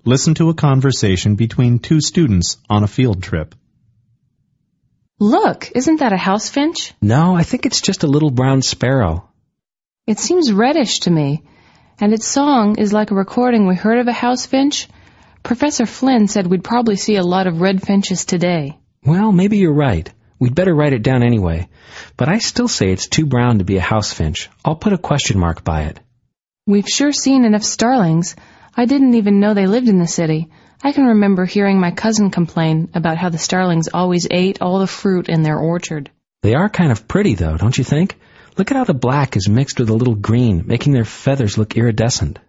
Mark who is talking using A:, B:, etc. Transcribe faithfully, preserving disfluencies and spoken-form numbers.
A: Listen to a conversation between two students on a field trip.
B: Look, isn't that a house finch?
C: No, I think it's just a little brown sparrow.
B: It seems reddish to me, and its song is like a recording we heard of a house finch. Professor Flynn said we'd probably see a lot of red finches today.
C: Well, maybe you're right. We'd better write it down anyway. But I still say it's too brown to be a house finch. I'll put a question mark by it.
B: We've sure seen enough starlings. I didn't even know they lived in the city. I can remember hearing my cousin complain about how the starlings always ate all the fruit in their orchard.
C: They are kind of pretty, though, don't you think? Look at how the black is mixed with a little green, making their feathers look iridescent.